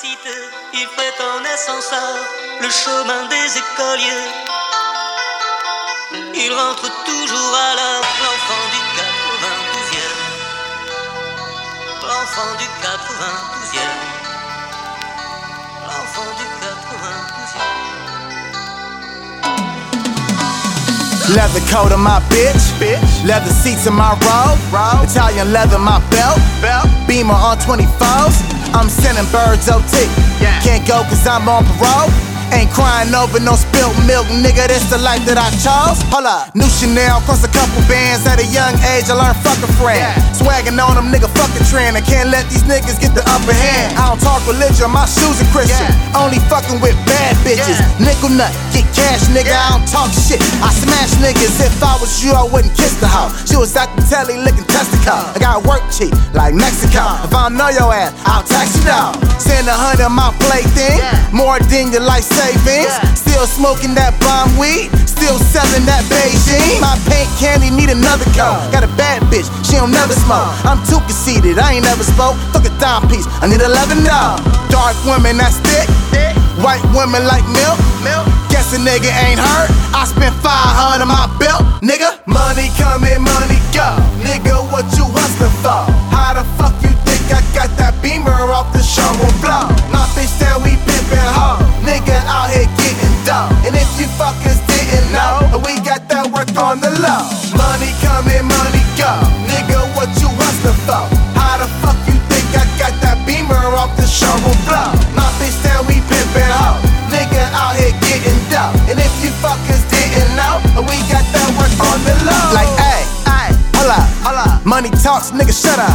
cité, il fait en ascenseur le chemin des écoliers. Il rentre toujours à l'heure, l'enfant du 92e. L'enfant du 92e. L'enfant du 92e. Leather coat on my bitch. Leather seats in my robe. Italian leather my belt. Beamer on 24s. I'm sending birds OT. Can't go cause I'm on parole. Ain't crying over no spilt milk, nigga, this the life that I chose. Hold up, new Chanel, cost a couple bands. At a young age, I learned fuck a friend. Swagging on them, nigga, fuck a trend. I can't let these niggas get the upper hand. I don't talk religion, my shoes are Christian. Only fucking with bad bitches. Nickel nut, get cash, nigga, I don't talk shit. I smash niggas, if I was you, I wouldn't kiss the hoe. She was at the telly licking testicle. I got work cheap, like Mexico. If I don't know your ass, I'll tax you down. Send 100 my plate thing, more than your life savings. Still smoking that bomb weed, still selling that Beijing. My paint candy need another coat. Got a bad bitch, she don't never smoke. I'm too conceited, I ain't never spoke. Fuck a dime piece, I need 11 dollars. Dark women, that's thick. White women like milk. Guess a nigga ain't hurt. I spent 500 on my belt, nigga. Money coming, money go. Nigga, what you hustling for? How the fuck you think I got that Beamer off the shovel blow? My bitch said we pimpin' hoe. Nigga out here getting dough. And if you fuckers didn't know, we got that work on the low. Money coming, money go. Nigga, what you hustling for? How the fuck you think I got that Beamer off the shovel blow? My bitch said we pimpin' hoe. Nigga out here getting dough. And if you fuckers didn't know, we got that work on the low. Like, ayy, hold up. Money talks, nigga, shut up.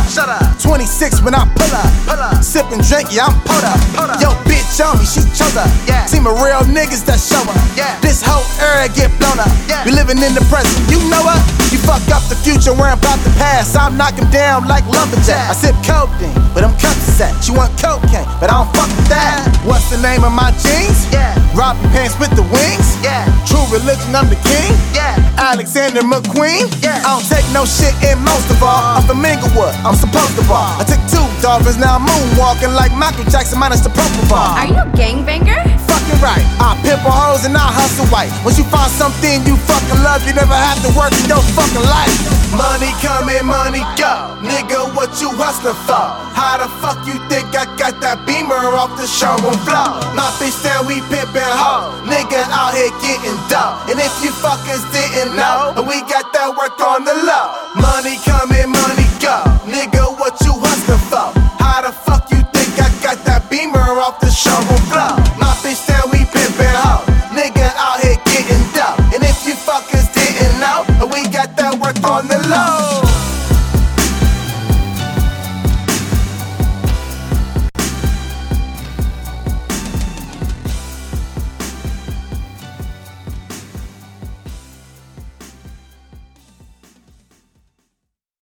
26 when I pull up. Sippin' drink, yeah, I'm pulled up. Yo, bitch on me, she chose up. Team of real niggas that show up. This whole area get blown up. We living in the present, you know what? You fuck up the future, worrying about the past. I'm knocking down like lumberjack. I sip codeine, but I'm cut set. She want cocaine, but I don't fuck with that. What's the name of my jeans? Robbie pants with the wings. True religion, I'm the king. Alexander McQueen. I don't take no shit in most of all. I'm from Inglewood, I'm supposed to ball. I took 2 dolphins, now I'm moonwalking like Michael Jackson minus the propofol. Are you a gangbanger? Fucking right. I pimp on hoes and I hustle white. Once you find something you fucking love, you never have to work in your fucking life. Money coming, money go. Nigga, what you hustling for? How the fuck you think I got that Beamer off the showroom floor? My bitch said we pimpin' hoe. Nigga out here getting dough. And if you fuckers didn't know, we got that work on the low. Money coming, money go. Nigga, what you